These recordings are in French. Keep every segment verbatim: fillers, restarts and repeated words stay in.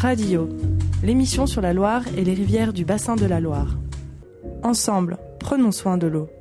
Radio, l'émission sur la Loire et les rivières du bassin de la Loire. Ensemble, prenons soin de l'eau.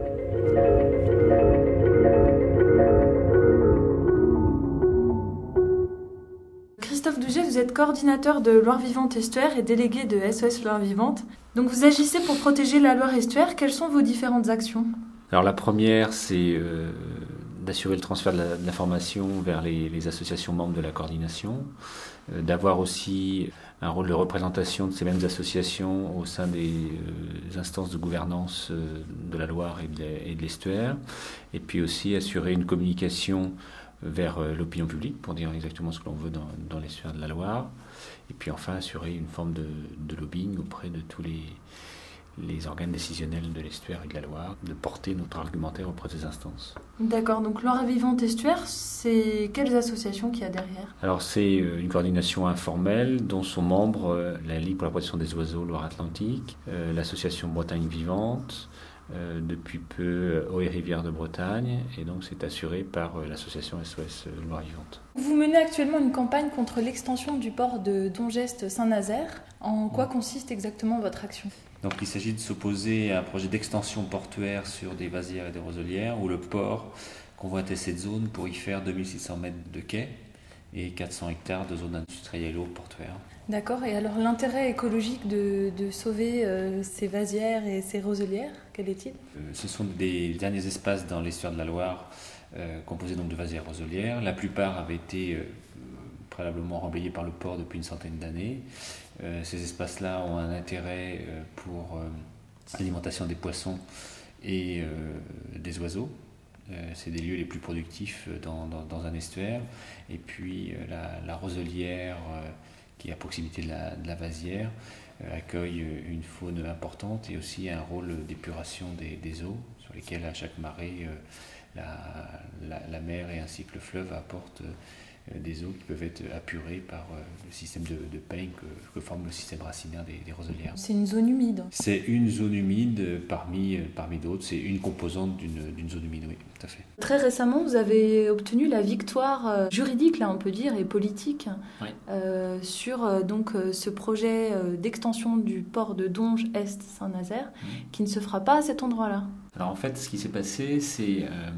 Christophe Douget, vous êtes coordinateur de Loire Vivante Estuaire et délégué de S O S Loire Vivante. Donc vous agissez pour protéger la Loire Estuaire. Quelles sont vos différentes actions ? Alors la première, c'est euh, d'assurer le transfert de, la, de l'information vers les, les associations membres de la coordination, euh, d'avoir aussi un rôle de représentation de ces mêmes associations au sein des euh, instances de gouvernance euh, de la Loire et de, et de l'Estuaire, et puis aussi assurer une communication vers euh, l'opinion publique pour dire exactement ce que l'on veut dans, dans l'estuaire de la Loire, et puis enfin assurer une forme de, de lobbying auprès de tous les les organes décisionnels de l'estuaire et de la Loire, de porter notre argumentaire auprès des instances. D'accord, donc Loire Vivante Estuaire, c'est quelles associations qu'il y a derrière ? Alors c'est une coordination informelle dont sont membres la Ligue pour la protection des oiseaux Loire-Atlantique, euh, l'association Bretagne Vivante, euh, depuis peu Eau et Rivières de Bretagne, et donc c'est assuré par euh, l'association S O S Loire Vivante. Vous menez actuellement une campagne contre l'extension du port de Dongest-Saint-Nazaire. En quoi consiste exactement votre action ? Donc il s'agit de s'opposer à un projet d'extension portuaire sur des vasières et des roselières où le port convoitait cette zone pour y faire deux mille six cents mètres de quai et quatre cents hectares de zones industrielles ou portuaires. D'accord, et alors l'intérêt écologique de, de sauver euh, ces vasières et ces roselières, quel est-il ? euh, Ce sont des derniers espaces dans l'estuaire de la Loire euh, composés donc de vasières et roselières. La plupart avaient été euh, préalablement remblayés par le port depuis une centaine d'années. Euh, ces espaces-là ont un intérêt euh, pour euh, l'alimentation des poissons et euh, des oiseaux. Euh, c'est des lieux les plus productifs dans, dans, dans un estuaire. Et puis euh, la, la roselière, euh, qui est à proximité de la, de la vasière, euh, accueille une faune importante et aussi un rôle d'épuration des, des eaux, sur lesquelles à chaque marée, euh, la, la, la mer et ainsi que le fleuve apportent euh, des eaux qui peuvent être apurées par euh, le système de, de peigne que, que forme le système racinaire des, des roselières. C'est une zone humide. C'est une zone humide parmi, parmi d'autres. C'est une composante d'une, d'une zone humide, oui, tout à fait. Très récemment, vous avez obtenu la victoire juridique, là on peut dire, et politique, oui. euh, sur euh, donc, euh, ce projet euh, d'extension du port de Donge-Est-Saint-Nazaire, mmh. qui ne se fera pas à cet endroit-là. Alors en fait, ce qui s'est passé, c'est... Euh,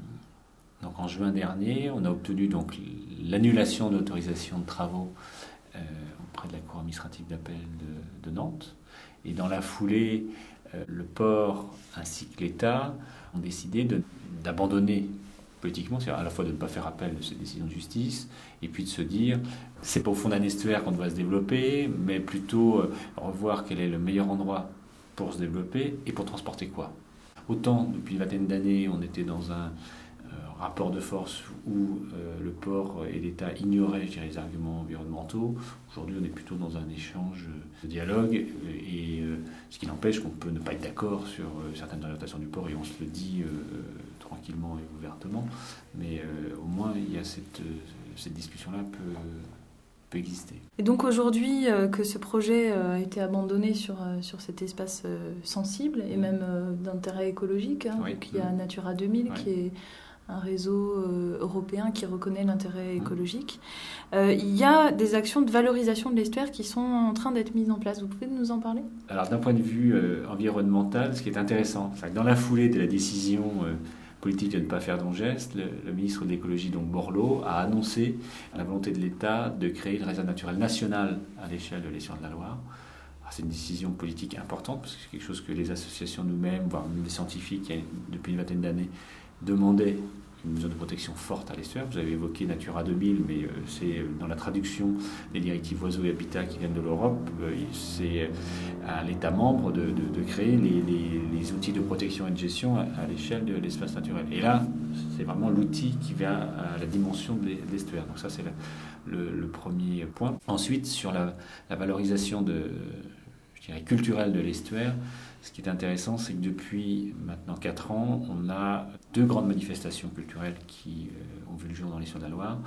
donc en juin dernier, on a obtenu donc l'annulation de l'autorisation de travaux euh, auprès de la Cour administrative d'appel de, de Nantes. Et dans la foulée, euh, le port ainsi que l'État ont décidé de, d'abandonner politiquement, c'est-à-dire à la fois de ne pas faire appel de ces décisions de justice, et puis de se dire, c'est pas au fond d'un estuaire qu'on doit se développer, mais plutôt euh, revoir quel est le meilleur endroit pour se développer et pour transporter quoi. Autant, depuis une vingtaine d'années, on était dans un rapport de force où euh, le port et l'État ignoraient, je dirais, les arguments environnementaux. Aujourd'hui, on est plutôt dans un échange de dialogue, et euh, ce qui n'empêche qu'on peut ne pas être d'accord sur euh, certaines orientations du port, et on se le dit euh, tranquillement et ouvertement, mais euh, au moins, il y a cette, cette discussion-là peut, peut exister. Et donc aujourd'hui, euh, que ce projet euh, a été abandonné sur, euh, sur cet espace euh, sensible, et même euh, d'intérêt écologique, hein, oui. donc il y a Natura deux mille, oui. qui est un réseau euh, européen qui reconnaît l'intérêt écologique. Euh, il y a des actions de valorisation de l'estuaire qui sont en train d'être mises en place. Vous pouvez nous en parler ? Alors d'un point de vue euh, environnemental, ce qui est intéressant, c'est que dans la foulée de la décision euh, politique de ne pas faire Dongest, le, le ministre de l'écologie, donc Borloo, a annoncé la volonté de l'État de créer une réserve naturelle nationale à l'échelle de l'estuaire de la Loire. Alors, c'est une décision politique importante, parce que c'est quelque chose que les associations nous-mêmes, voire même les scientifiques, depuis une vingtaine d'années, demandaient une zone de protection forte à l'estuaire. Vous avez évoqué Natura deux mille, mais euh, c'est dans la traduction des directives oiseaux et habitats qui viennent de l'Europe, euh, c'est à l'État membre de, de, de créer les, les, les outils de protection et de gestion à, à l'échelle de l'espace naturel. Et là, c'est vraiment l'outil qui vient à la dimension de l'estuaire. Donc ça, c'est le, le, le premier point. Ensuite, sur la, la valorisation de, je dirais, culturelle de l'estuaire, ce qui est intéressant, c'est que depuis maintenant quatre ans, on a deux grandes manifestations culturelles qui euh, ont vu le jour dans l'estuaire de la Loire.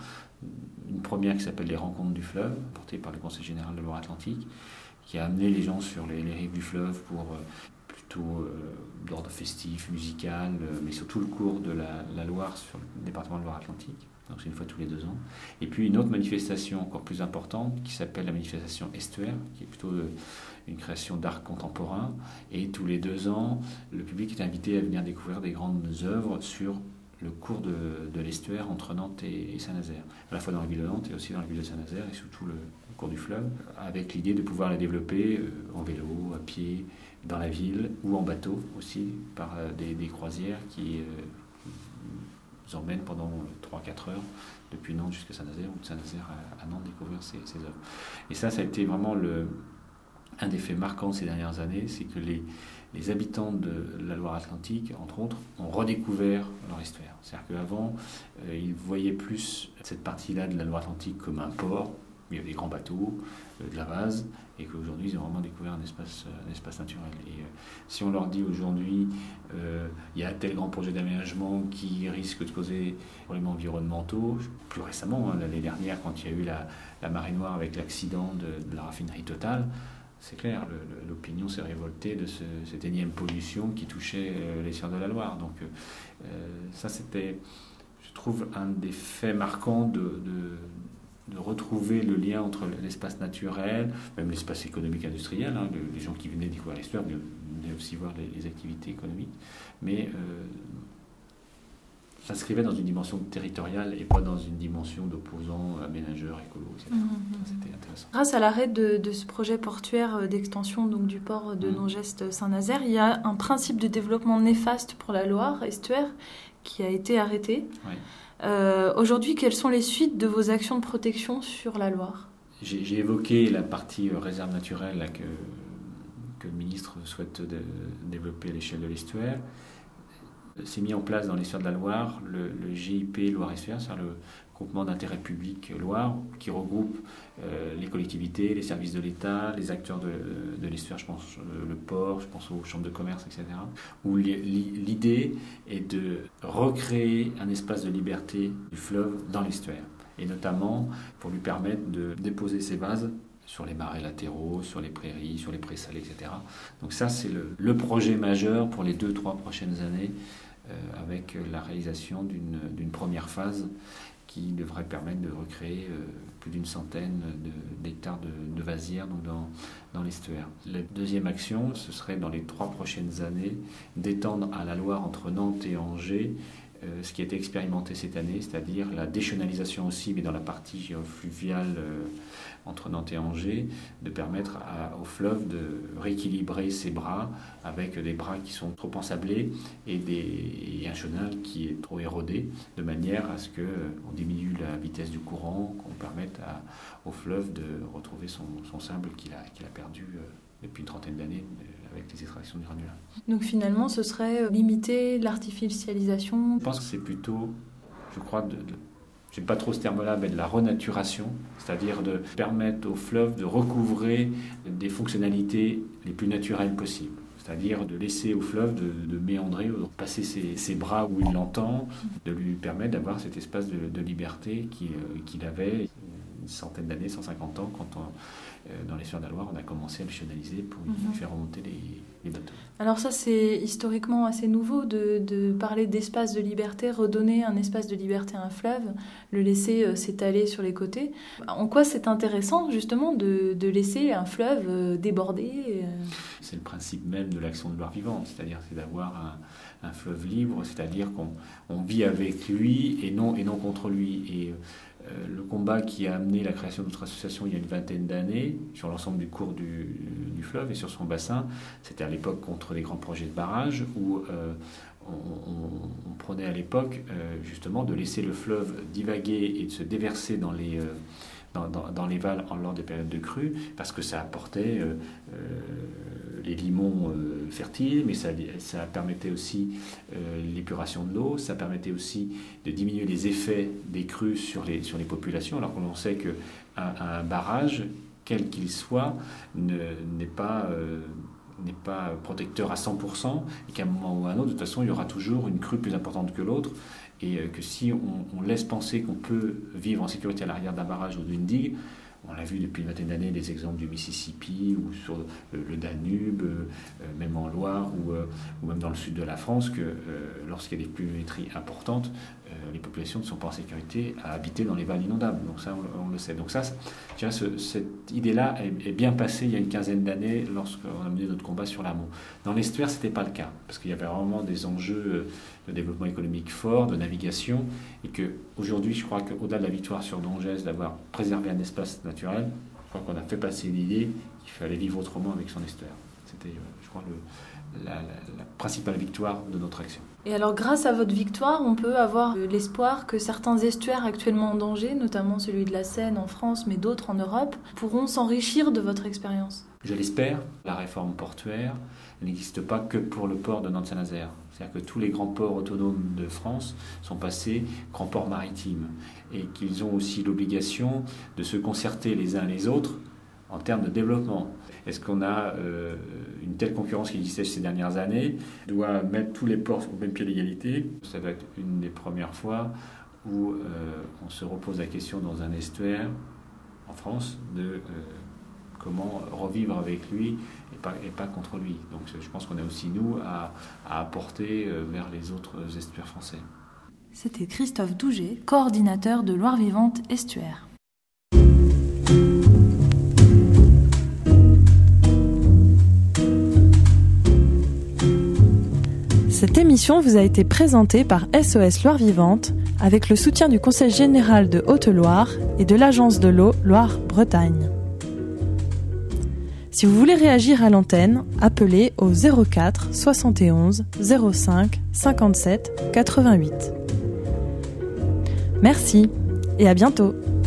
Une première qui s'appelle les Rencontres du fleuve, portée par le Conseil général de Loire-Atlantique, qui a amené les gens sur les, les rives du fleuve pour euh, plutôt euh, d'ordre festif, musical, euh, mais surtout le cours de la, la Loire sur le département de Loire-Atlantique. Donc c'est une fois tous les deux ans. Et puis une autre manifestation encore plus importante qui s'appelle la manifestation Estuaire, qui est plutôt euh, une création d'art contemporain. Et tous les deux ans, le public est invité à venir découvrir des grandes œuvres sur le cours de, de l'estuaire entre Nantes et, et Saint-Nazaire, à la fois dans la ville de Nantes et aussi dans la ville de Saint-Nazaire et surtout le, le cours du fleuve, avec l'idée de pouvoir la développer euh, en vélo, à pied, dans la ville ou en bateau aussi, par euh, des, des croisières qui euh, nous emmènent pendant trois à quatre heures depuis Nantes jusqu'à Saint-Nazaire ou de Saint-Nazaire à, à Nantes découvrir ces, ces œuvres. Et ça, ça a été vraiment le, un des faits marquants de ces dernières années, c'est que les Les habitants de la Loire-Atlantique, entre autres, ont redécouvert leur estuaire. C'est-à-dire qu'avant, euh, ils voyaient plus cette partie-là de la Loire-Atlantique comme un port, où il y avait des grands bateaux, euh, de la vase, et qu'aujourd'hui, ils ont vraiment découvert un espace, un espace naturel. Et euh, si on leur dit aujourd'hui, euh, il y a tel grand projet d'aménagement qui risque de causer des problèmes environnementaux, plus récemment, hein, l'année dernière, quand il y a eu la, la marée noire avec l'accident de, de la raffinerie Total, c'est clair, le, le, l'opinion s'est révoltée de ce, cette énième pollution qui touchait euh, les Sieurs de la Loire. Donc euh, ça, c'était, je trouve, un des faits marquants de, de, de retrouver le lien entre l'espace naturel, même l'espace économique industriel. Hein, le, les gens qui venaient découvrir l'histoire venaient aussi voir les, les activités économiques. Mais euh, s'inscrivait dans une dimension territoriale et pas dans une dimension d'opposants, aménageurs, écolos, et cetera. Mmh. Ça, c'était intéressant. Grâce à l'arrêt de, de ce projet portuaire d'extension donc, du port de mmh. Nongest-Saint-Nazaire, il y a un principe de développement néfaste pour la Loire, estuaire, qui a été arrêté. Oui. Euh, aujourd'hui, quelles sont les suites de vos actions de protection sur la Loire ? J'ai, j'ai évoqué la partie euh, réserve naturelle là, que, que le ministre souhaite de, développer à l'échelle de l'estuaire. C'est mis en place dans l'estuaire de la Loire le, le G I P Loire-Estuaire, c'est-à-dire le groupement d'intérêt public Loire, qui regroupe euh, les collectivités, les services de l'État, les acteurs de, de l'estuaire, je pense euh, le port, je pense aux chambres de commerce, et cetera. Où l'idée est de recréer un espace de liberté du fleuve dans l'estuaire, et notamment pour lui permettre de déposer ses vases sur les marais latéraux, sur les prairies, sur les prés salés, et cetera. Donc ça, c'est le, le projet majeur pour les deux, trois prochaines années, euh, avec la réalisation d'une, d'une première phase qui devrait permettre de recréer euh, plus d'une centaine de, d'hectares de, de vasières donc dans, dans l'estuaire. La deuxième action, ce serait dans les trois prochaines années d'étendre à la Loire entre Nantes et Angers euh, ce qui a été expérimenté cette année, c'est-à-dire la déchenalisation aussi, mais dans la partie fluviale euh, entre Nantes et Angers, de permettre à, au fleuve de rééquilibrer ses bras avec des bras qui sont trop ensablés et, des, et un chenal qui est trop érodé, de manière à ce qu'on diminue la vitesse du courant, qu'on permette à, au fleuve de retrouver son, son sable qu'il a, qu'il a perdu euh, depuis une trentaine d'années avec les extractions du granulat. Donc finalement, ce serait limiter l'artificialisation. Je pense que c'est plutôt, je crois, de, de j'aime pas trop ce terme-là, mais de la renaturation, c'est-à-dire de permettre au fleuve de recouvrer des fonctionnalités les plus naturelles possibles. C'est-à-dire de laisser au fleuve de, de méandrer, de passer ses, ses bras où il l'entend, de lui permettre d'avoir cet espace de, de liberté qu'il, euh, qu'il avait une centaine d'années, cent cinquante ans, quand on, euh, dans les Sieurs de la Loire, on a commencé à le chenaliser pour y mm-hmm. faire remonter les, les bateaux. Alors ça, c'est historiquement assez nouveau de, de parler d'espace de liberté, redonner un espace de liberté à un fleuve, le laisser euh, s'étaler sur les côtés. En quoi c'est intéressant, justement, de, de laisser un fleuve euh, déborder euh... C'est le principe même de l'action de Loire vivante, c'est-à-dire c'est d'avoir un, un fleuve libre, c'est-à-dire qu'on on vit avec lui et non, et non contre lui. Et euh, le combat qui a amené la création de notre association il y a une vingtaine d'années, sur l'ensemble du cours du, du fleuve et sur son bassin, c'était à l'époque contre les grands projets de barrage où euh, on, on, on prenait à l'époque euh, justement de laisser le fleuve divaguer et de se déverser dans les... Euh, Dans, dans, dans les vals lors des périodes de crue, parce que ça apportait euh, euh, les limons euh, fertiles, mais ça, ça permettait aussi euh, l'épuration de l'eau, ça permettait aussi de diminuer les effets des crues sur les, sur les populations, alors qu'on sait qu'un un barrage, quel qu'il soit, ne, n'est pas... Euh, n'est pas protecteur à cent pour cent, et qu'à un moment ou à un autre, de toute façon, il y aura toujours une crue plus importante que l'autre, et que si on, on laisse penser qu'on peut vivre en sécurité à l'arrière d'un barrage ou d'une digue, On l'a vu depuis une vingtaine d'années, des exemples du Mississippi ou sur le, le Danube, euh, même en Loire ou, euh, ou même dans le sud de la France, que euh, lorsqu'il y a des pluviométries importantes, euh, les populations ne sont pas en sécurité à habiter dans les valles inondables. Donc ça, on, on le sait. Donc ça, je dirais, ce, cette idée-là est, est bien passée il y a une quinzaine d'années lorsqu'on a mené notre combat sur l'amont. Dans l'estuaire, ce n'était pas le cas, parce qu'il y avait vraiment des enjeux de développement économique fort, de navigation, et qu'aujourd'hui, je crois qu'au-delà de la victoire sur Donges, d'avoir préservé un espace naturel, je crois qu'on a fait passer l'idée qu'il fallait vivre autrement avec son estuaire. C'était, je crois, le, la, la, la principale victoire de notre action. Et alors, grâce à votre victoire, on peut avoir l'espoir que certains estuaires actuellement en danger, notamment celui de la Seine en France, mais d'autres en Europe, pourront s'enrichir de votre expérience. Je l'espère. La réforme portuaire n'existe pas que pour le port de Nantes-Saint-Nazaire. C'est-à-dire que tous les grands ports autonomes de France sont passés grands ports maritimes et qu'ils ont aussi l'obligation de se concerter les uns les autres en termes de développement. Est-ce qu'on a euh, une telle concurrence qui existait ces dernières années, doit mettre tous les ports au même pied d'égalité? Ça va être une des premières fois où euh, on se repose la question dans un estuaire en France de euh, comment revivre avec lui et pas, et pas contre lui. Donc je pense qu'on a aussi, nous, à, à apporter vers les autres estuaires français. C'était Christophe Douget, coordinateur de Loire Vivante Estuaire. Cette émission vous a été présentée par S O S Loire Vivante avec le soutien du Conseil général de Haute-Loire et de l'Agence de l'eau Loire-Bretagne. Si vous voulez réagir à l'antenne, appelez au zéro quatre soixante et onze zéro cinq cinquante-sept quatre-vingt-huit. Merci et à bientôt.